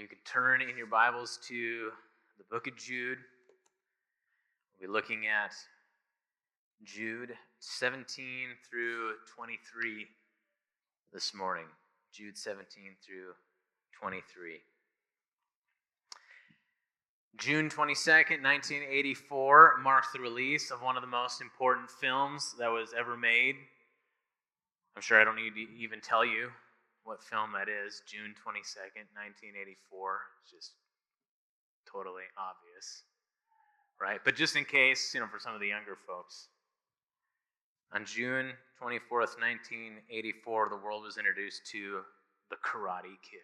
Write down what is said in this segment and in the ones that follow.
You can turn in your Bibles to the book of Jude. We'll be looking at Jude 17 through 23 this morning. Jude 17 through 23. June 22nd, 1984 marked the release of one of the most important films that was ever made. I'm sure I don't need to even tell you what film that is. June 22nd, 1984. It's just totally obvious, right? But just in case, for some of the younger folks. On June 24th, 1984, the world was introduced to The Karate Kid.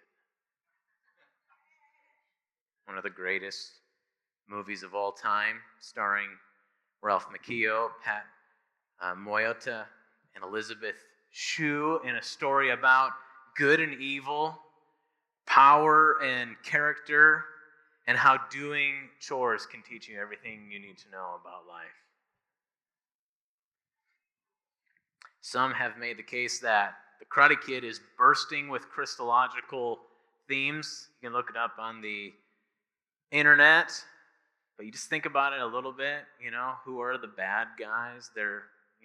One of the greatest movies of all time, starring Ralph Macchio, Pat Morita, and Elizabeth Shue, in a story about good and evil, power and character, and how doing chores can teach you everything you need to know about life. Some have made the case that The Karate Kid is bursting with Christological themes. You can look it up on the internet, but you just think about it a little bit. Who are the bad guys? Their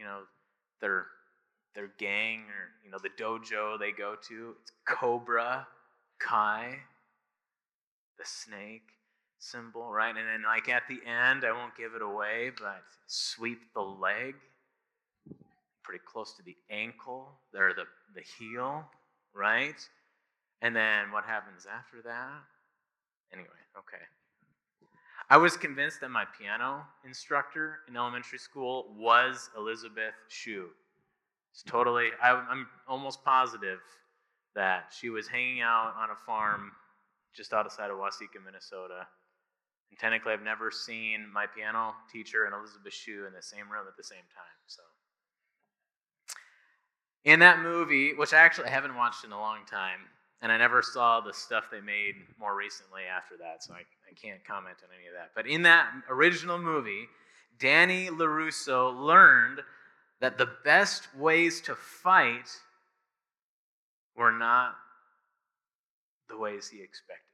gang, or the dojo they go to. It's Cobra Kai, the snake symbol, right? And then, at the end, I won't give it away, but sweep the leg, pretty close to the ankle, or the heel, right? And then what happens after that? Anyway, okay. I was convinced that my piano instructor in elementary school was Elizabeth Shue. I'm almost positive that she was hanging out on a farm just outside of Waseca, Minnesota. And technically, I've never seen my piano teacher and Elizabeth Shue in the same room at the same time. So, in that movie, which I actually haven't watched in a long time, and I never saw the stuff they made more recently after that, so I can't comment on any of that. But in that original movie, Danny LaRusso learned that the best ways to fight were not the ways he expected.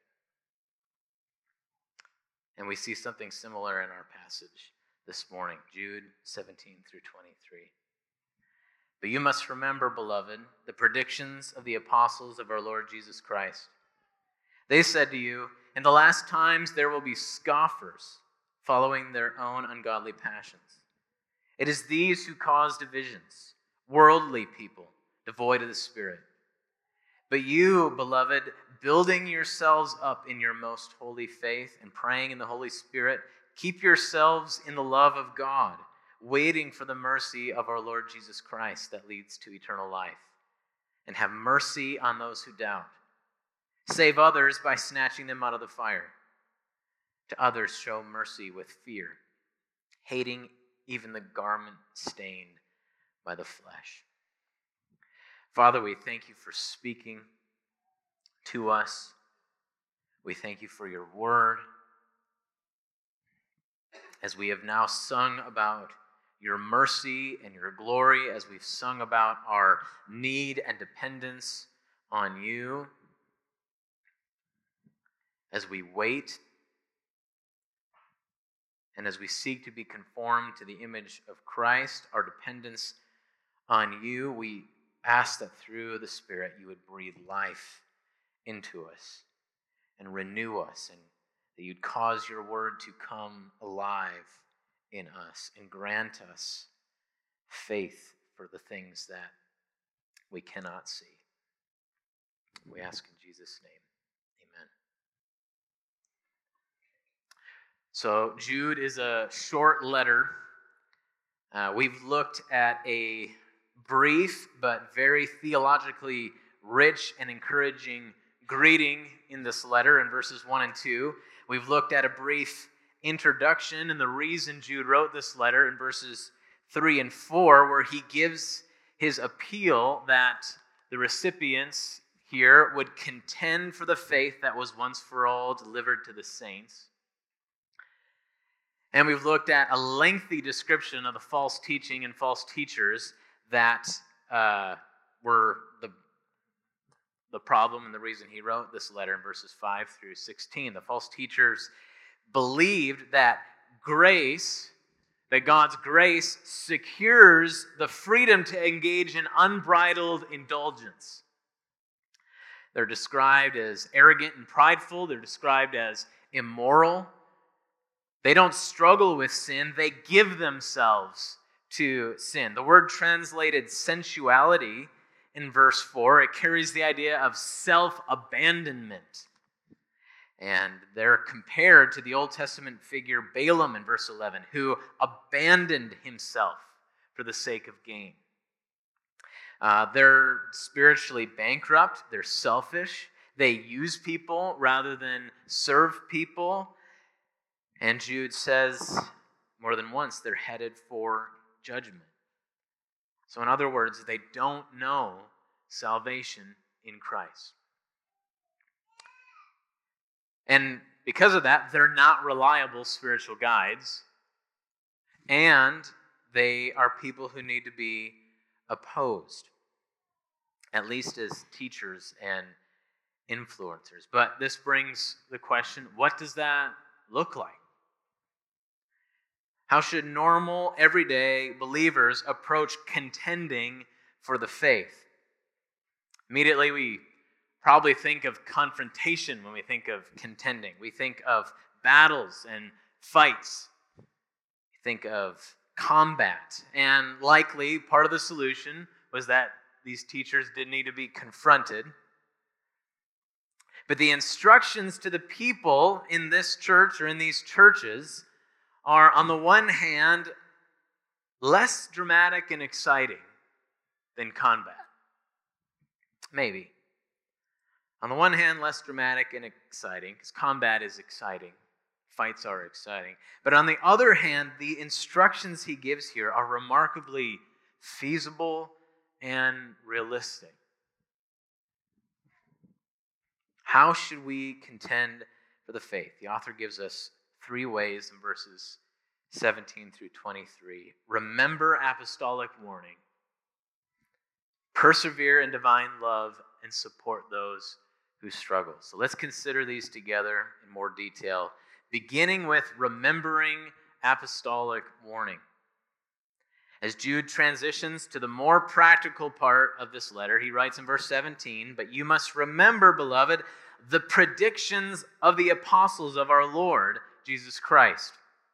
And we see something similar in our passage this morning, Jude 17 through 23. But you must remember, beloved, the predictions of the apostles of our Lord Jesus Christ. They said to you, in the last times there will be scoffers following their own ungodly passions. It is these who cause divisions, worldly people, devoid of the Spirit. But you, beloved, building yourselves up in your most holy faith and praying in the Holy Spirit, keep yourselves in the love of God, waiting for the mercy of our Lord Jesus Christ that leads to eternal life. And have mercy on those who doubt. Save others by snatching them out of the fire. To others show mercy with fear, hating even the garment stained by the flesh. Father, we thank you for speaking to us. We thank you for your word. As we have now sung about your mercy and your glory, as we've sung about our need and dependence on you, as we wait and as we seek to be conformed to the image of Christ, our dependence on you, we ask that through the Spirit you would breathe life into us and renew us, and that you'd cause your word to come alive in us and grant us faith for the things that we cannot see. We ask in Jesus' name. Amen. So Jude is a short letter. We've looked at a brief but very theologically rich and encouraging greeting in this letter in verses 1 and 2. We've looked at a brief introduction and the reason Jude wrote this letter in verses 3 and 4, where he gives his appeal that the recipients here would contend for the faith that was once for all delivered to the saints. And we've looked at a lengthy description of the false teaching and false teachers that were the the problem and the reason he wrote this letter in verses 5 through 16. The false teachers believed that God's grace secures the freedom to engage in unbridled indulgence. They're described as arrogant and prideful. They're described as immoral. They don't struggle with sin. They give themselves to sin. The word translated sensuality in verse 4, it carries the idea of self-abandonment. And they're compared to the Old Testament figure Balaam in verse 11, who abandoned himself for the sake of gain. They're spiritually bankrupt. They're selfish. They use people rather than serve people. And Jude says more than once they're headed for judgment. So in other words, they don't know salvation in Christ. And because of that, they're not reliable spiritual guides. And they are people who need to be opposed, at least as teachers and influencers. But this brings the question, what does that look like? How should normal, everyday believers approach contending for the faith? Immediately, we probably think of confrontation when we think of contending. We think of battles and fights. We think of combat. And likely, part of the solution was that these teachers did need to be confronted. But the instructions to the people in this church or in these churches are, on the one hand, less dramatic and exciting than combat. Maybe. On the one hand, less dramatic and exciting, because combat is exciting. Fights are exciting. But on the other hand, the instructions he gives here are remarkably feasible and realistic. How should we contend for the faith? The author gives us 3 ways in verses 17 through 23. Remember apostolic warning. Persevere in divine love and support those who struggle. So let's consider these together in more detail, beginning with remembering apostolic warning. As Jude transitions to the more practical part of this letter, he writes in verse 17, "But you must remember, beloved, the predictions of the apostles of our Lord Jesus Christ."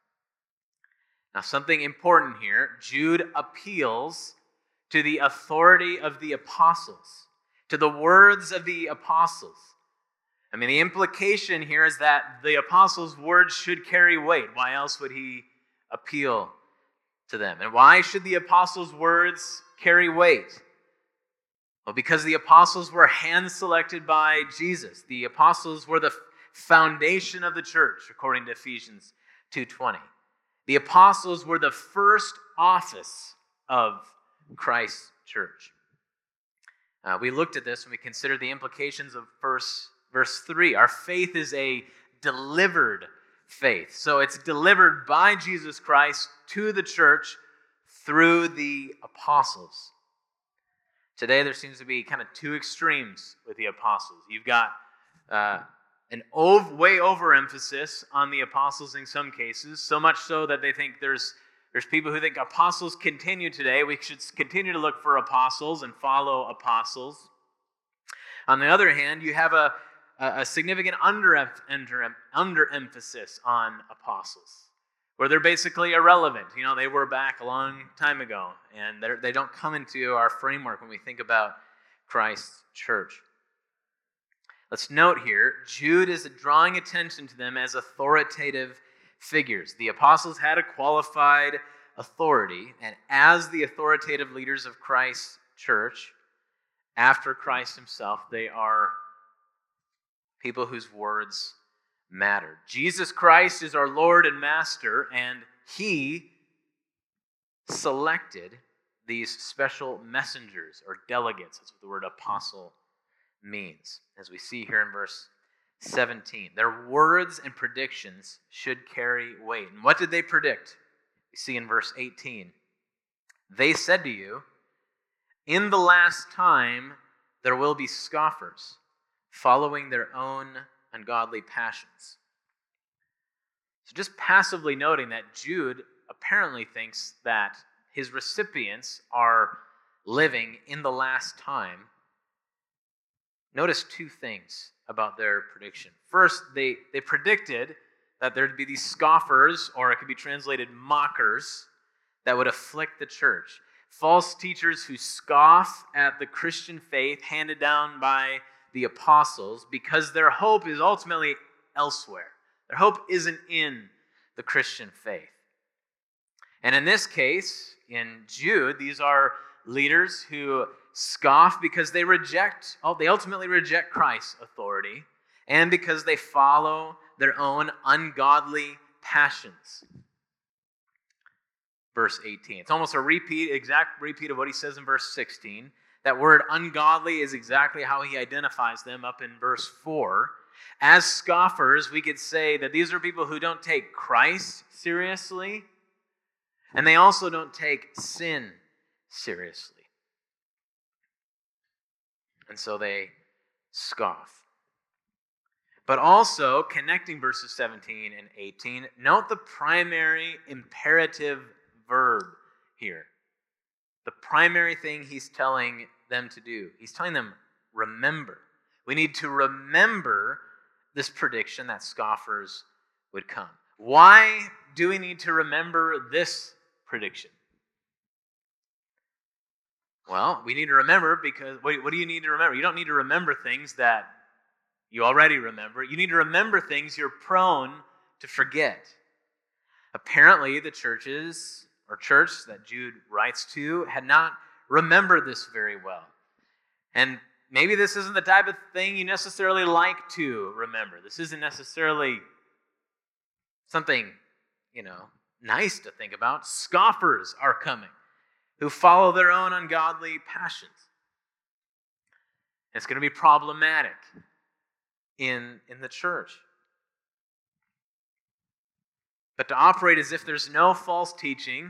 Now, something important here, Jude appeals to the authority of the apostles, to the words of the apostles. I mean, the implication here is that the apostles' words should carry weight. Why else would he appeal to them? And why should the apostles' words carry weight? Well, because the apostles were hand-selected by Jesus. The apostles were the foundation of the church, according to Ephesians 2:20. The apostles were the first office of Christ's church. We looked at this when we considered the implications of verse 3. Our faith is a delivered faith. So it's delivered by Jesus Christ to the church through the apostles. Today there seems to be kind of 2 extremes with the apostles. You've got an way overemphasis on the apostles in some cases, so much so that they think there's people who think apostles continue today. We should continue to look for apostles and follow apostles. On the other hand, you have a significant underemphasis on apostles, where they're basically irrelevant. You know, they were back a long time ago, and they don't come into our framework when we think about Christ's church. Let's note here, Jude is drawing attention to them as authoritative figures. The apostles had a qualified authority, and as the authoritative leaders of Christ's church, after Christ himself, they are people whose words matter. Jesus Christ is our Lord and Master, and he selected these special messengers or delegates. That's what the word apostle means, as we see here in verse 17. Their words and predictions should carry weight. And what did they predict? We see in verse 18. They said to you, "In the last time, there will be scoffers following their own ungodly passions. So just passively noting that Jude apparently thinks that his recipients are living in the last time. Notice two things about their prediction. First, they predicted that there'd be these scoffers, or it could be translated mockers, that would afflict the church. False teachers who scoff at the Christian faith handed down by the apostles because their hope is ultimately elsewhere. Their hope isn't in the Christian faith. And in this case, in Jude, these are leaders who scoff because they ultimately reject Christ's authority, and because they follow their own ungodly passions. Verse 18. It's almost exact repeat of what he says in verse 16. That word ungodly is exactly how he identifies them up in verse 4. As scoffers, we could say that these are people who don't take Christ seriously, and they also don't take sin seriously. And so they scoff. But also, connecting verses 17 and 18, note the primary imperative verb here. The primary thing he's telling them to do. He's telling them, remember. We need to remember this prediction that scoffers would come. Why do we need to remember this prediction? Well, we need to remember because, what do you need to remember? You don't need to remember things that you already remember. You need to remember things you're prone to forget. Apparently, the church that Jude writes to had not remembered this very well. And maybe this isn't the type of thing you necessarily like to remember. This isn't necessarily something, nice to think about. Scoffers are coming who follow their own ungodly passions. It's going to be problematic in the church. But to operate as if there's no false teaching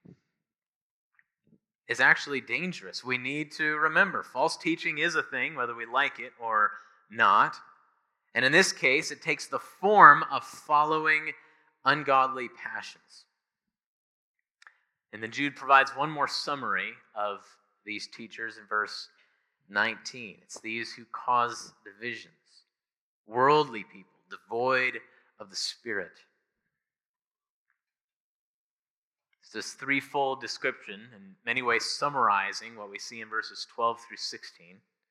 is actually dangerous. We need to remember, false teaching is a thing, whether we like it or not. And in this case, it takes the form of following ungodly passions. And then Jude provides one more summary of these teachers in verse 19. It's these who cause divisions, worldly people, devoid of the Spirit. It's this threefold description, in many ways summarizing what we see in verses 12 through 16.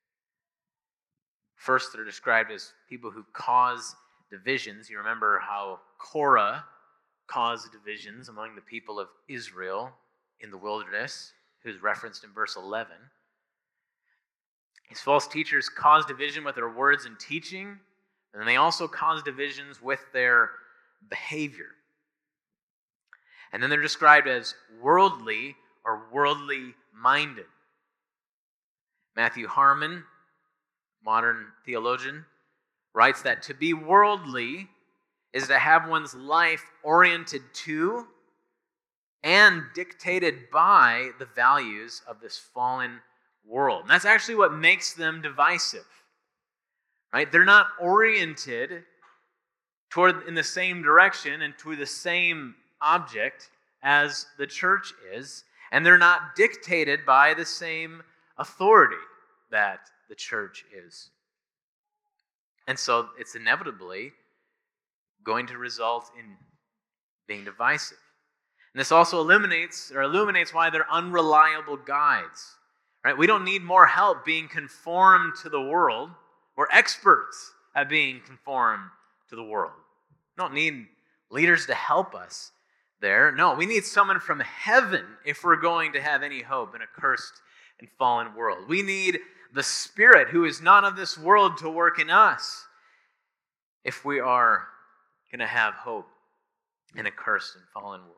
First, they're described as people who cause divisions. You remember how Korah caused divisions among the people of Israel in the wilderness, who's referenced in verse 11. These false teachers cause division with their words and teaching, and they also cause divisions with their behavior. And then they're described as worldly or worldly minded. Matthew Harmon, modern theologian, writes that to be worldly is to have one's life oriented to and dictated by the values of this fallen world. And that's actually what makes them divisive. Right? They're not oriented in the same direction and to the same object as the church is, and they're not dictated by the same authority that the church is. And so it's inevitably going to result in being divisive. And this also illuminates why they're unreliable guides. Right? We don't need more help being conformed to the world. We're experts at being conformed to the world. We don't need leaders to help us there. No, we need someone from heaven if we're going to have any hope in a cursed and fallen world. We need the Spirit who is not of this world to work in us if we are going to have hope in a cursed and fallen world.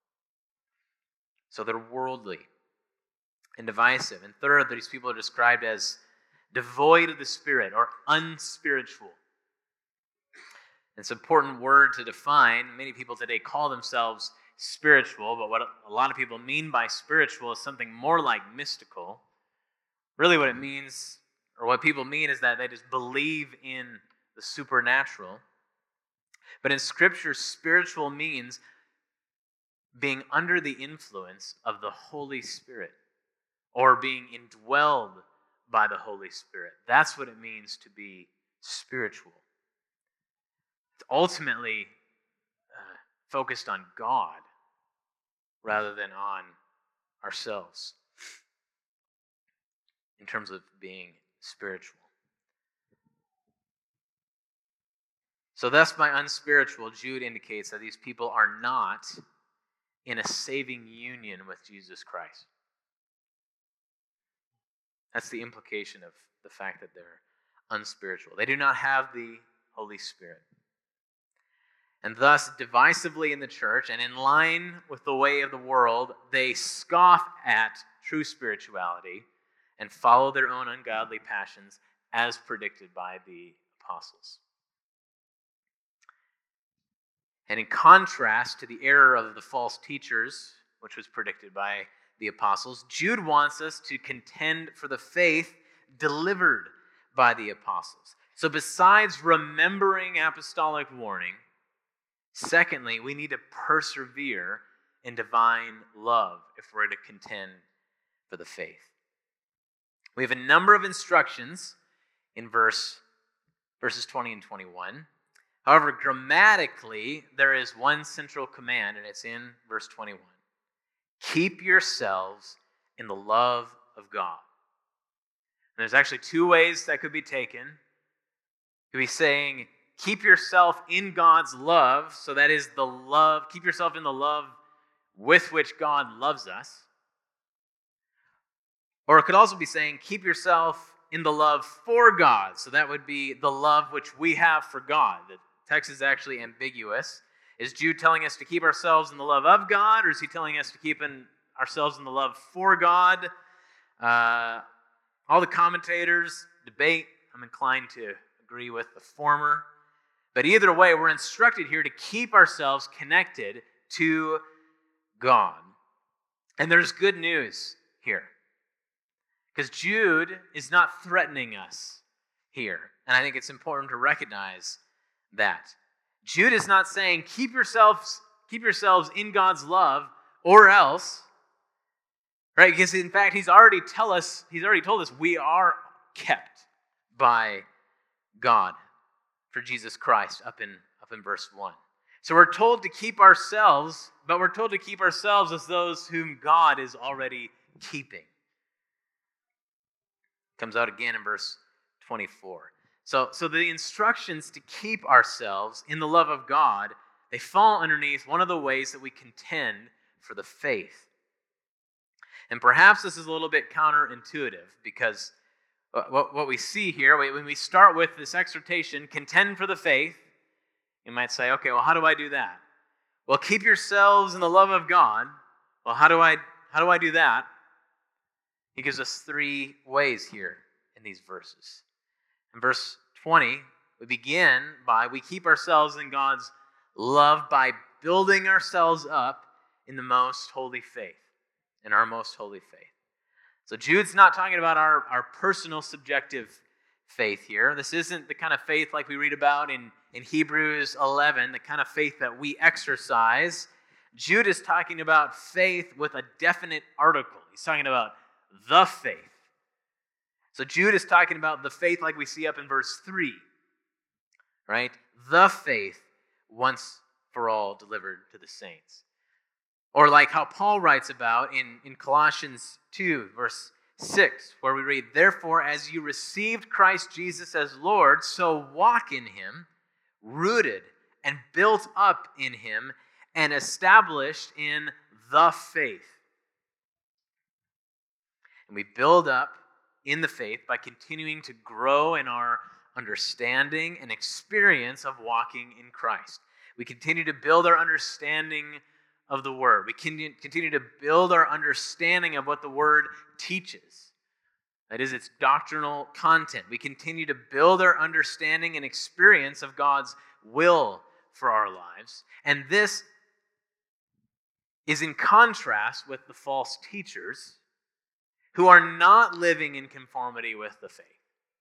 So they're worldly and divisive. And third, these people are described as devoid of the Spirit or unspiritual. It's an important word to define. Many people today call themselves spiritual, but what a lot of people mean by spiritual is something more like mystical. Really what it means, or what people mean is that they just believe in the supernatural. But in Scripture, spiritual means being under the influence of the Holy Spirit or being indwelled by the Holy Spirit. That's what it means to be spiritual. It's ultimately focused on God rather than on ourselves in terms of being spiritual. So thus by unspiritual, Jude indicates that these people are not in a saving union with Jesus Christ. That's the implication of the fact that they're unspiritual. They do not have the Holy Spirit. And thus, divisively in the church and in line with the way of the world, they scoff at true spirituality and follow their own ungodly passions as predicted by the apostles. And in contrast to the error of the false teachers, which was predicted by the apostles, Jude wants us to contend for the faith delivered by the apostles. So besides remembering apostolic warning, secondly, we need to persevere in divine love if we're to contend for the faith. We have a number of instructions in verses 20 and 21. However, grammatically, there is one central command, and it's in verse 21. Keep yourselves in the love of God. And there's actually two ways that could be taken. It could be saying, keep yourself in God's love, so that is the love, keep yourself in the love with which God loves us. Or it could also be saying, keep yourself in the love for God, so that would be the love which we have for God. The text is actually ambiguous. Is Jude telling us to keep ourselves in the love of God, or is he telling us to keep ourselves in the love for God? All the commentators debate. I'm inclined to agree with the former. But either way, we're instructed here to keep ourselves connected to God. And there's good news here. Because Jude is not threatening us here. And I think it's important to recognize that. Jude is not saying, keep yourselves in God's love, or else. Right? Because in fact, he's already told us we are kept by God for Jesus Christ up in verse 1. So we're told to keep ourselves, but we're told to keep ourselves as those whom God is already keeping. Comes out again in verse 24. So the instructions to keep ourselves in the love of God, they fall underneath one of the ways that we contend for the faith. And perhaps this is a little bit counterintuitive, because what we see here, when we start with this exhortation, contend for the faith, you might say, okay, well, how do I do that? Well, keep yourselves in the love of God. Well, how do I do that? He gives us three ways here in these verses. In verse 20, we begin we keep ourselves in God's love by building ourselves up in the most holy faith, in our most holy faith. So Jude's not talking about our personal subjective faith here. This isn't the kind of faith like we read about in Hebrews 11, the kind of faith that we exercise. Jude is talking about faith with a definite article. He's talking about the faith. So Jude is talking about the faith like we see up in verse 3, right? The faith once for all delivered to the saints. Or like how Paul writes about in Colossians 2, verse 6, where we read, therefore, as you received Christ Jesus as Lord, so walk in him, rooted and built up in him, and established in the faith. And we build up in the faith by continuing to grow in our understanding and experience of walking in Christ. We continue to build our understanding of the Word. We continue to build our understanding of what the Word teaches. That is, its doctrinal content. We continue to build our understanding and experience of God's will for our lives. And this is in contrast with the false teachers who are not living in conformity with the faith.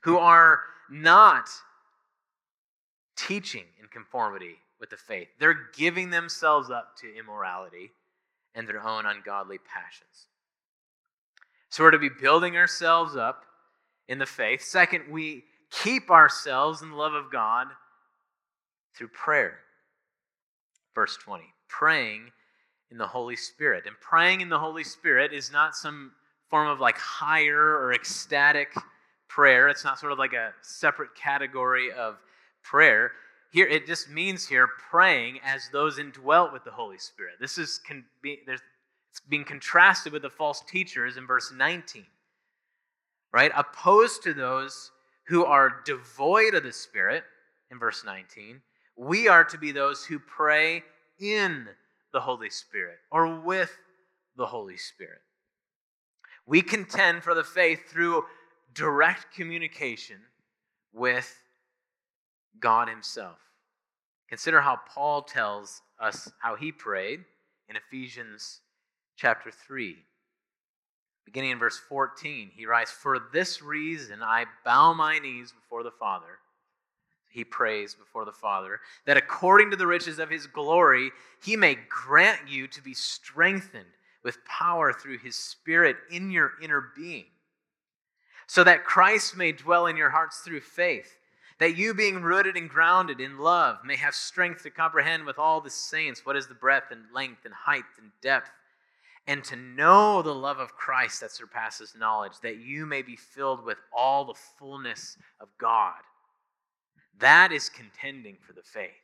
who are not teaching in conformity with the faith. They're giving themselves up to immorality and their own ungodly passions. So we're to be building ourselves up in the faith. Second, we keep ourselves in the love of God through prayer. Verse 20, praying in the Holy Spirit. And praying in the Holy Spirit is not some form of like higher or ecstatic prayer. It's not sort of like a separate category of prayer. Here, it just means here praying as those indwelt with the Holy Spirit. This is it's being contrasted with the false teachers in verse 19, right? Opposed to those who are devoid of the Spirit in verse 19, we are to be those who pray in the Holy Spirit or with the Holy Spirit. We contend for the faith through direct communication with God himself. Consider how Paul tells us how he prayed in Ephesians chapter 3. Beginning in verse 14, he writes, "For this reason I bow my knees before the Father." He prays before the Father, "that according to the riches of his glory, he may grant you to be strengthened with power through his Spirit in your inner being, so that Christ may dwell in your hearts through faith, that you, being rooted and grounded in love, may have strength to comprehend with all the saints what is the breadth and length and height and depth, and to know the love of Christ that surpasses knowledge, that you may be filled with all the fullness of God." That is contending for the faith.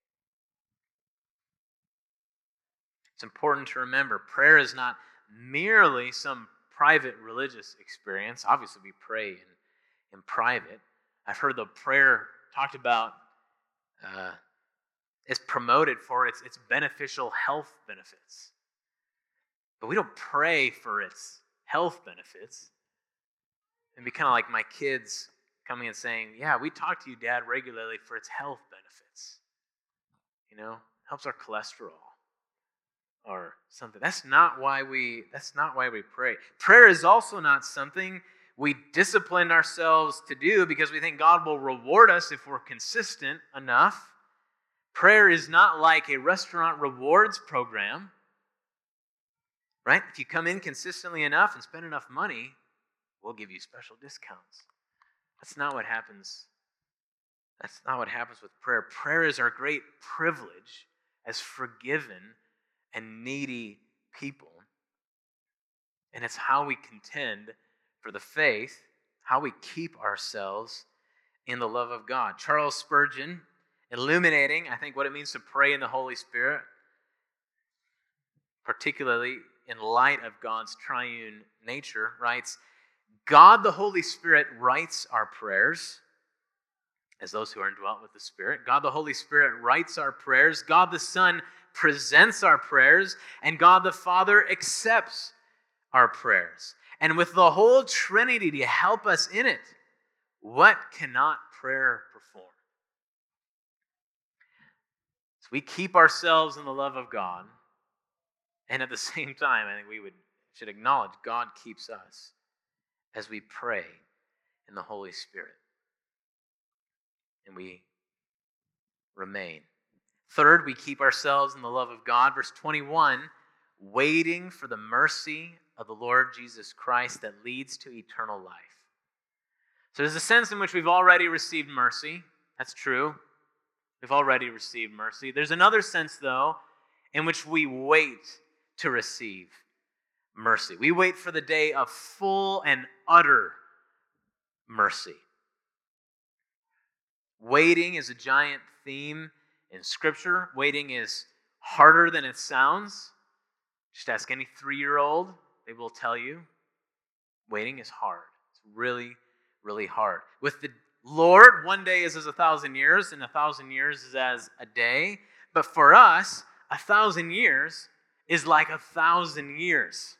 It's important to remember, prayer is not merely some private religious experience. Obviously, we pray in private. I've heard the prayer talked about is promoted for its beneficial health benefits. But we don't pray for its health benefits. It'd be kind of like my kids coming and saying, "Yeah, we talk to you, Dad, regularly for its health benefits. Helps our cholesterol or something." That's not why we pray. Prayer is also not something we discipline ourselves to do because we think God will reward us if we're consistent enough. Prayer is not like a restaurant rewards program, right? If you come in consistently enough and spend enough money, we'll give you special discounts. That's not what happens. That's not what happens with prayer. Prayer is our great privilege as forgiven and needy people. And it's how we contend for the faith, how we keep ourselves in the love of God. Charles Spurgeon, illuminating, I think, what it means to pray in the Holy Spirit, particularly in light of God's triune nature, writes, "God the Holy Spirit writes our prayers," as those who are indwelt with the Spirit. God the Holy Spirit writes our prayers. God the Son presents our prayers. And God the Father accepts our prayers. And with the whole Trinity to help us in it, what cannot prayer perform? So we keep ourselves in the love of God. And at the same time, I think we should acknowledge God keeps us as we pray in the Holy Spirit. And we remain. Third, we keep ourselves in the love of God. Verse 21, waiting for the mercy of the Lord Jesus Christ that leads to eternal life. So there's a sense in which we've already received mercy. That's true. We've already received mercy. There's another sense, though, in which we wait to receive mercy. We wait for the day of full and utter mercy. Waiting is a giant theme in Scripture. Waiting is harder than it sounds. Just ask any 3-year-old. They will tell you waiting is hard. It's really, really hard. With the Lord, one day is as 1,000 years, and 1,000 years is as a day. But for us, 1,000 years is like 1,000 years.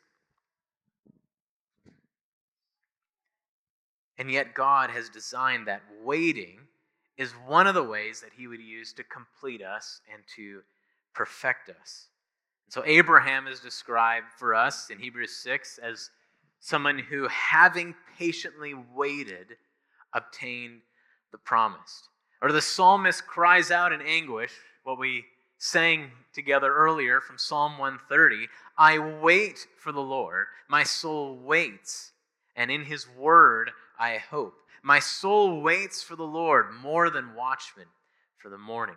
And yet God has designed that waiting is one of the ways that he would use to complete us and to perfect us. And so Abraham is described for us in Hebrews 6 as someone who, having patiently waited, obtained the promised. Or the psalmist cries out in anguish, what we sang together earlier from Psalm 130, I wait for the Lord, my soul waits, and in his word I hope. My soul waits for the Lord more than watchmen for the morning.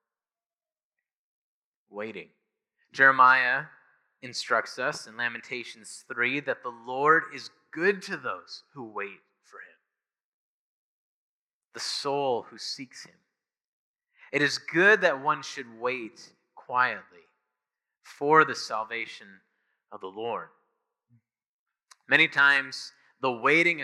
Waiting. Jeremiah instructs us in Lamentations 3 that the Lord is good to those who wait for him, the soul who seeks him. It is good that one should wait quietly for the salvation of the Lord. Many times, the waiting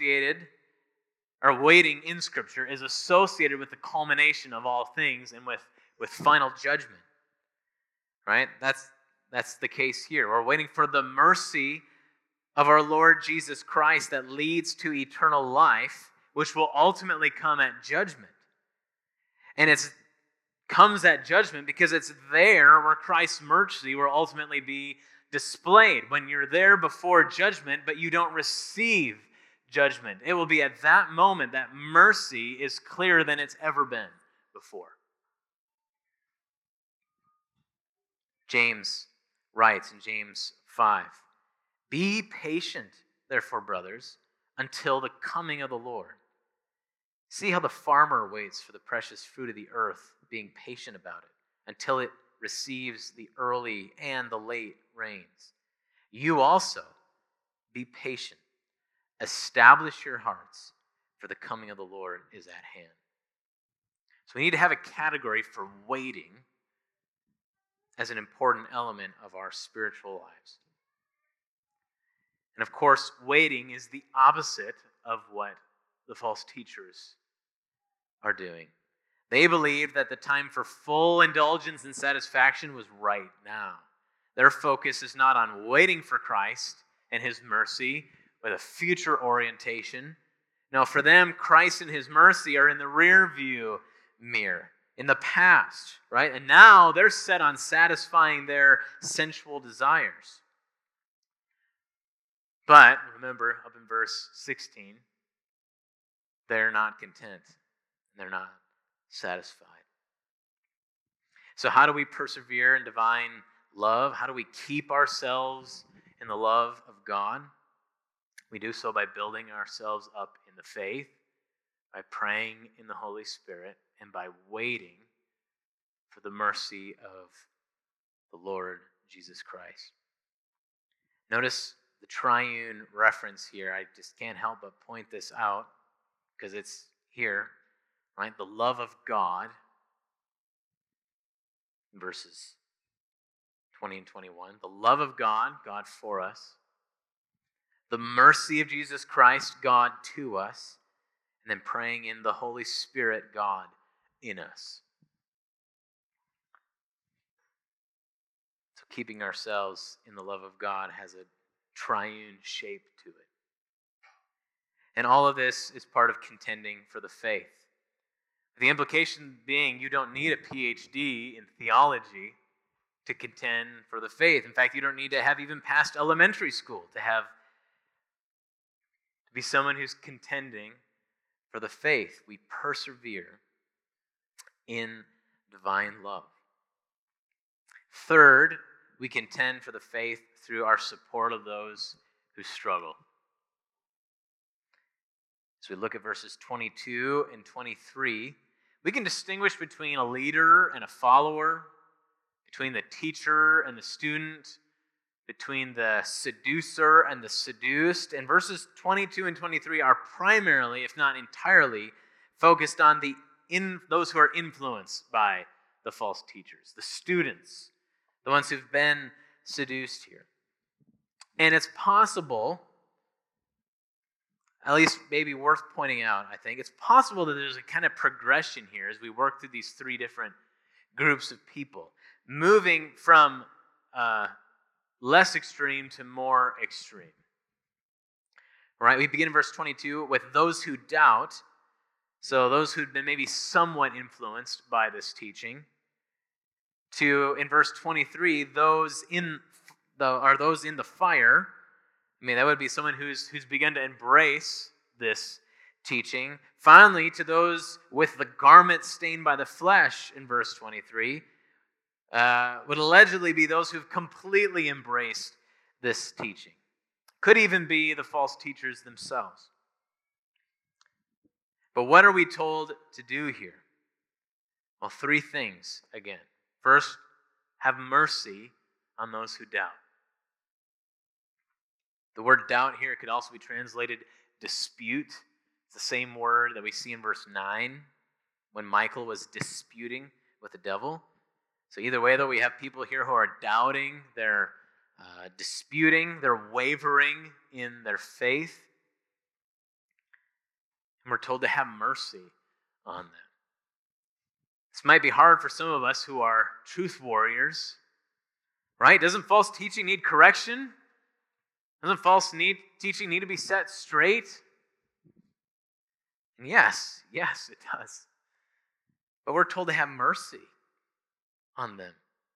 waiting in Scripture is associated with the culmination of all things and with final judgment. Right? That's the case here. We're waiting for the mercy of our Lord Jesus Christ that leads to eternal life, which will ultimately come at judgment. And it comes at judgment because it's there where Christ's mercy will ultimately be displayed. When you're there before judgment, but you don't receive judgment, it will be at that moment that mercy is clearer than it's ever been before. James writes in James 5, be patient, therefore, brothers, until the coming of the Lord. See how the farmer waits for the precious fruit of the earth, being patient about it, until it receives the early and the late rains. You also be patient. Establish your hearts, for the coming of the Lord is at hand. So we need to have a category for waiting as an important element of our spiritual lives. And of course, waiting is the opposite of what the false teachers are doing. They believed that the time for full indulgence and satisfaction was right now. Their focus is not on waiting for Christ and his mercy with a future orientation. No, for them, Christ and his mercy are in the rear view mirror, in the past, right? And now they're set on satisfying their sensual desires. But remember, up in verse 16, they're not content. They're not satisfied. So how do we persevere in divine love? How do we keep ourselves in the love of God? We do so by building ourselves up in the faith, by praying in the Holy Spirit, and by waiting for the mercy of the Lord Jesus Christ. Notice the triune reference here. I just can't help but point this out because it's here, right? The love of God, verses 20 and 21. The love of God, God for us. The mercy of Jesus Christ, God to us. And then praying in the Holy Spirit, God in us. So keeping ourselves in the love of God has a triune shape to it. And all of this is part of contending for the faith. The implication being you don't need a PhD in theology to contend for the faith. In fact, you don't need to have even passed elementary school to be someone who's contending for the faith. We persevere in divine love. Third, we contend for the faith through our support of those who struggle. As we look at verses 22 and 23, we can distinguish between a leader and a follower, between the teacher and the student, between the seducer and the seduced. And verses 22 and 23 are primarily, if not entirely, focused on those who are influenced by the false teachers, the students, the ones who've been seduced here. And it's possible, at least maybe worth pointing out, I think, it's possible that there's a kind of progression here as we work through these three different groups of people, moving from less extreme to more extreme. Right? We begin in verse 22 with those who doubt, so those who've been maybe somewhat influenced by this teaching, to, in verse 23, those in the fire. I mean, that would be someone who's begun to embrace this teaching. Finally, to those with the garment stained by the flesh in verse 23, would allegedly be those who've completely embraced this teaching. Could even be the false teachers themselves. But what are we told to do here? Well, three things again. First, have mercy on those who doubt. The word doubt here could also be translated dispute. It's the same word that we see in verse 9 when Michael was disputing with the devil. So either way, though, we have people here who are doubting, they're disputing, they're wavering in their faith. And we're told to have mercy on them. This might be hard for some of us who are truth warriors, right? Doesn't false teaching need correction? Doesn't false teaching need to be set straight? And yes, it does. But we're told to have mercy on them.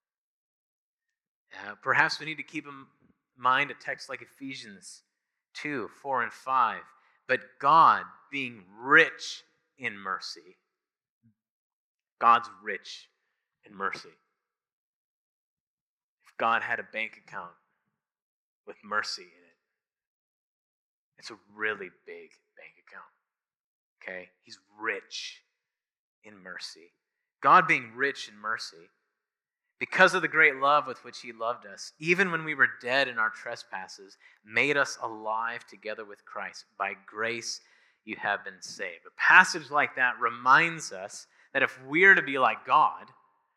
Perhaps we need to keep in mind a text like Ephesians 2, 4, and 5. But God, being rich in mercy, God's rich in mercy. If God had a bank account with mercy in it, it's a really big bank account. Okay? He's rich in mercy. God being rich in mercy, because of the great love with which he loved us, even when we were dead in our trespasses, made us alive together with Christ. By grace you have been saved. A passage like that reminds us that if we're to be like God,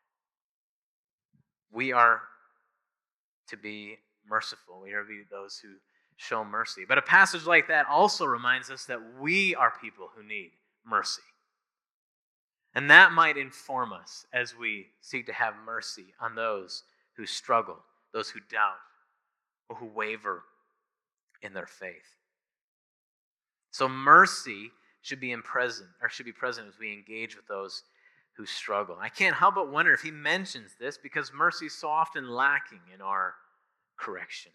we are to be merciful. We are to be those who show mercy. But a passage like that also reminds us that we are people who need mercy. And that might inform us as we seek to have mercy on those who struggle, those who doubt, or who waver in their faith. So mercy should be present as we engage with those who struggle. I can't help but wonder if he mentions this because mercy is so often lacking in our correction.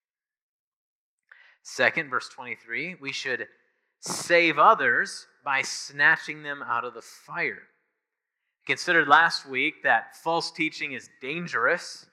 Second, verse 23, we should save others by snatching them out of the fire. We considered last week that false teaching is dangerous,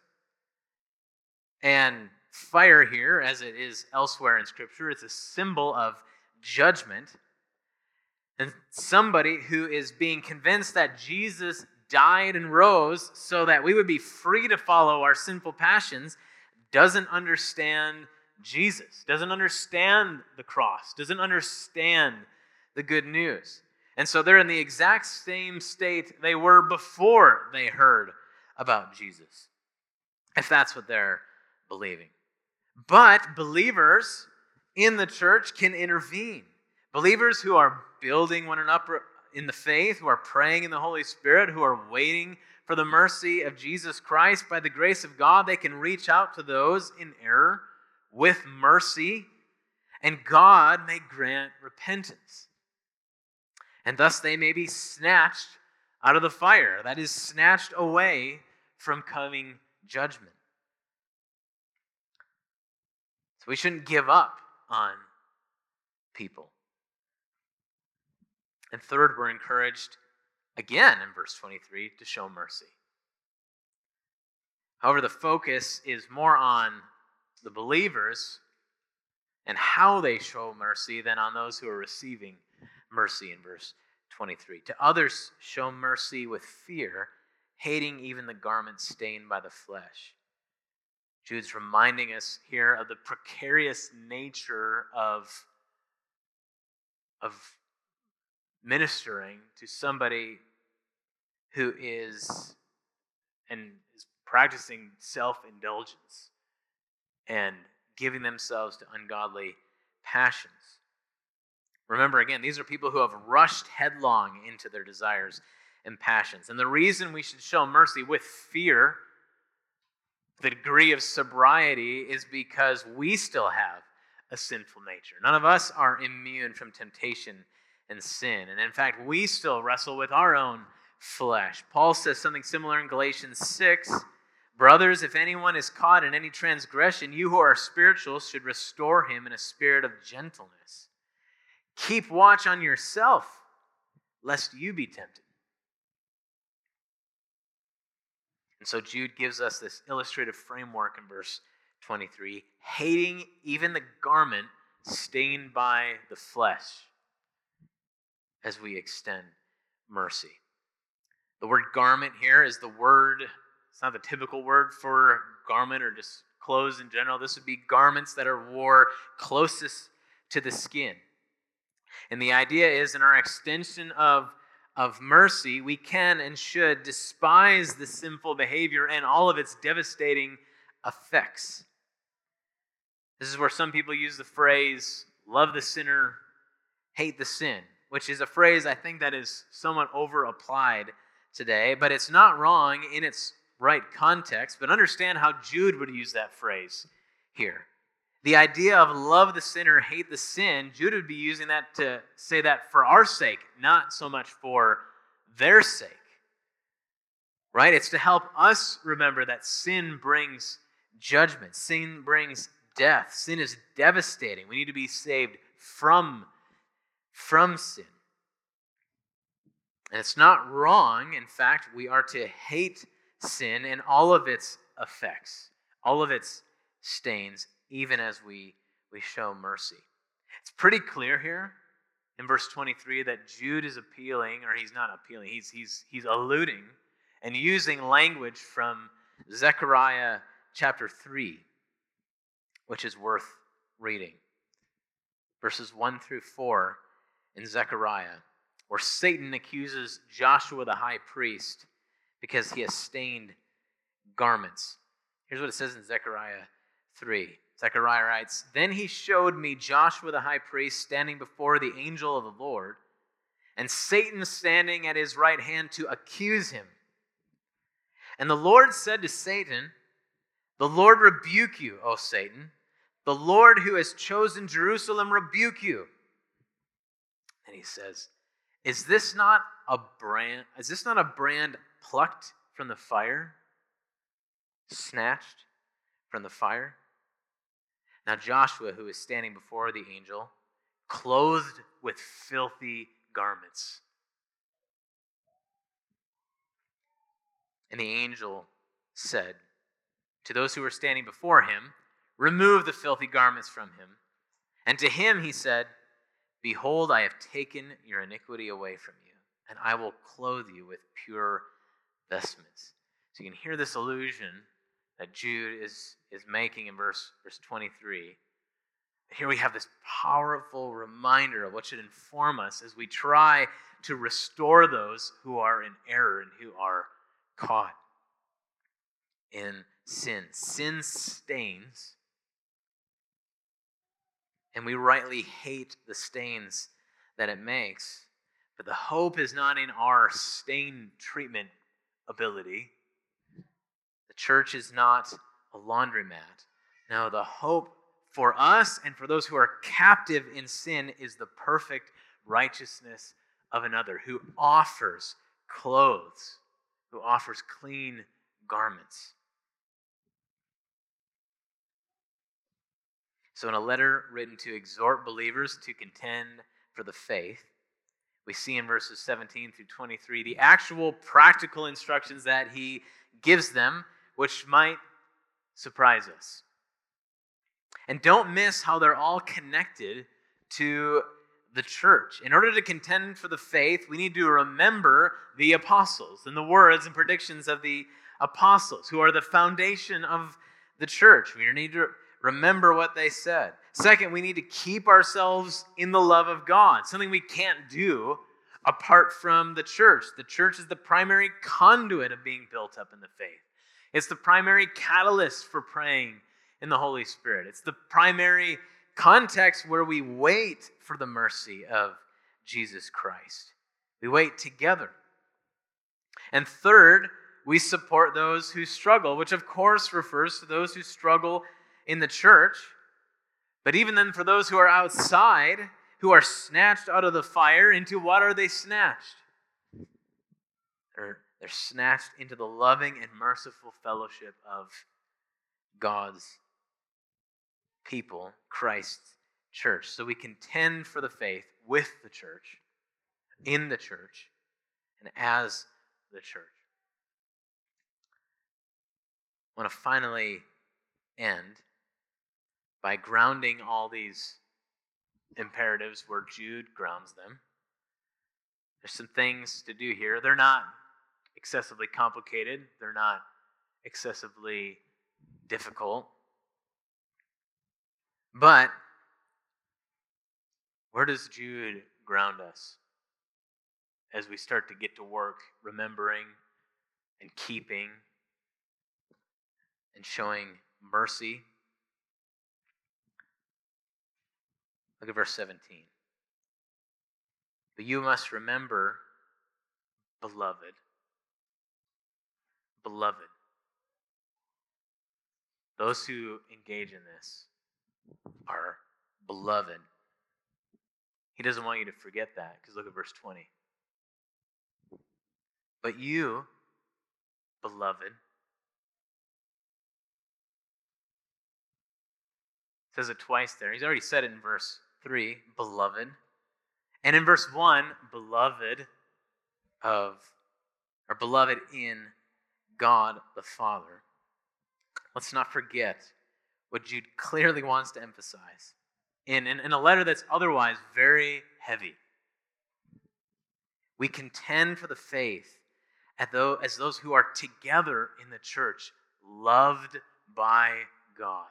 and fire here, as it is elsewhere in Scripture, is a symbol of judgment. And somebody who is being convinced that Jesus died and rose so that we would be free to follow our sinful passions doesn't understand Jesus, doesn't understand the cross, doesn't understand the good news. And so they're in the exact same state they were before they heard about Jesus, if that's what they're believing. But believers in the church can intervene. Believers who are building one another in the faith, who are praying in the Holy Spirit, who are waiting for the mercy of Jesus Christ, by the grace of God, they can reach out to those in error with mercy, and God may grant repentance. And thus they may be snatched out of the fire, that is, snatched away from coming judgment. So we shouldn't give up on people. And third, we're encouraged again in verse 23 to show mercy. However, the focus is more on the believers and how they show mercy than on those who are receiving mercy in verse 23. To others, show mercy with fear, hating even the garment stained by the flesh. Jude's reminding us here of the precarious nature of ministering to somebody who is practicing self-indulgence and giving themselves to ungodly passions. Remember, again, these are people who have rushed headlong into their desires and passions. And the reason we should show mercy with fear, the degree of sobriety, is because we still have a sinful nature. None of us are immune from temptation and sin. And in fact, we still wrestle with our own flesh. Paul says something similar in Galatians 6. Brothers, if anyone is caught in any transgression, you who are spiritual should restore him in a spirit of gentleness, Keep watch on yourself, lest you be tempted. And so Jude gives us this illustrative framework in verse 23, hating even the garment stained by the flesh as we extend mercy. The word garment here is the word, it's not the typical word for garment or just clothes in general. This would be garments that are wore closest to the skin. And the idea is in our extension of mercy, we can and should despise the sinful behavior and all of its devastating effects. This is where some people use the phrase, love the sinner, hate the sin, which is a phrase I think that is somewhat over-applied today, but it's not wrong in its right context. But understand how Jude would use that phrase here. The idea of love the sinner, hate the sin, Jude would be using that to say that for our sake, not so much for their sake. Right? It's to help us remember that sin brings judgment. Sin brings death. Sin is devastating. We need to be saved from sin. And it's not wrong. In fact, we are to hate sin and all of its effects, all of its stains, even as we show mercy. It's pretty clear here in verse 23 that Jude is appealing, or he's not appealing, he's alluding and using language from Zechariah chapter 3, which is worth reading. Verses 1 through 4 in Zechariah, where Satan accuses Joshua the high priest because he has stained garments. Here's what it says in Zechariah 3. Zechariah writes, "Then he showed me Joshua the high priest standing before the angel of the Lord, and Satan standing at his right hand to accuse him. And the Lord said to Satan, 'The Lord rebuke you, O Satan. The Lord who has chosen Jerusalem rebuke you.' And he says, Is this not a brand plucked from the fire? Snatched from the fire?" Now Joshua, who is standing before the angel, clothed with filthy garments. And the angel said to those who were standing before him, "Remove the filthy garments from him." And to him he said, "Behold, I have taken your iniquity away from you, and I will clothe you with pure vestments." So you can hear this allusion that Jude is making in verse 23. Here we have this powerful reminder of what should inform us as we try to restore those who are in error and who are caught in sin. Sin stains, and we rightly hate the stains that it makes. But the hope is not in our stain treatment ability. The church is not a laundromat. No, the hope for us and for those who are captive in sin is the perfect righteousness of another who offers clothes, who offers clean garments. So in a letter written to exhort believers to contend for the faith, we see in verses 17 through 23 the actual practical instructions that he gives them, which might surprise us. And don't miss how they're all connected to the church. In order to contend for the faith, we need to remember the apostles and the words and predictions of the apostles, who are the foundation of the church. We need to remember what they said. Second, we need to keep ourselves in the love of God, something we can't do apart from the church. The church is the primary conduit of being built up in the faith. It's the primary catalyst for praying in the Holy Spirit. It's the primary context where we wait for the mercy of Jesus Christ. We wait together. And third, we support those who struggle, which of course refers to those who struggle in the church. But even then, for those who are outside, who are snatched out of the fire, into what are they snatched? They're snatched into the loving and merciful fellowship of God's people, Christ's church. So we contend for the faith with the church, in the church, and as the church. I want to finally end by grounding all these imperatives where Jude grounds them. There's some things to do here. They're not excessively complicated. They're not excessively difficult. But where does Jude ground us as we start to get to work remembering and keeping and showing mercy? Look at verse 17. But you must remember, beloved. Those who engage in this are beloved. He doesn't want you to forget that, because look at verse 20. But you, beloved, says it twice there. He's already said it in verse 3, beloved. And in verse 1, beloved in God the Father. Let's not forget what Jude clearly wants to emphasize in a letter that's otherwise very heavy. We contend for the faith as those who are together in the church, loved by God.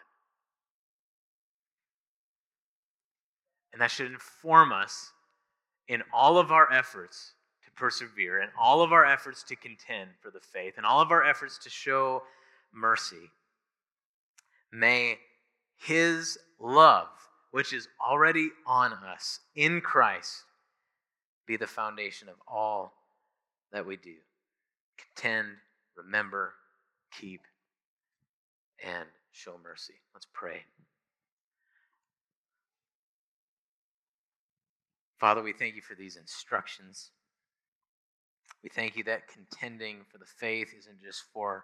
And that should inform us in all of our efforts to persevere, in all of our efforts to contend for the faith, in all of our efforts to show mercy. May His love, which is already on us in Christ, be the foundation of all that we do. Contend, remember, keep, and show mercy. Let's pray. Father, we thank you for these instructions. We thank you that contending for the faith isn't just for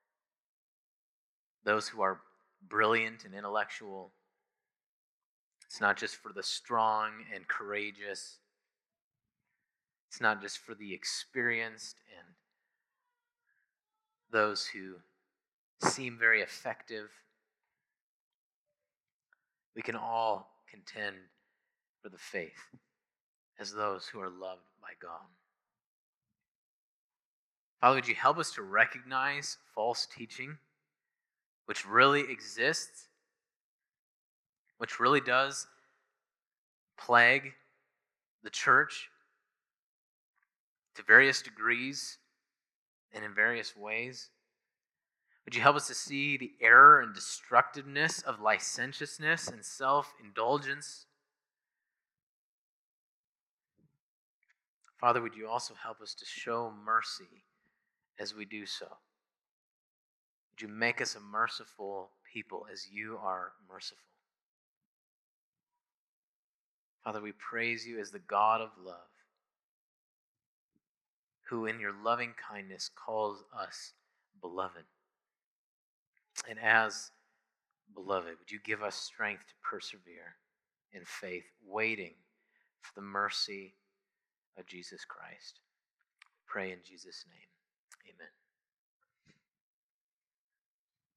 those who are brilliant and intellectual. It's not just for the strong and courageous. It's not just for the experienced and those who seem very effective. We can all contend for the faith as those who are loved by God. Father, would you help us to recognize false teaching, which really exists, which really does plague the church to various degrees and in various ways? Would you help us to see the error and destructiveness of licentiousness and self-indulgence? Father, would you also help us to show mercy as we do so? Would you make us a merciful people as you are merciful? Father, we praise you as the God of love, who in your loving kindness calls us beloved. And as beloved, would you give us strength to persevere in faith, waiting for the mercy of Jesus Christ? Pray in Jesus' name. Amen.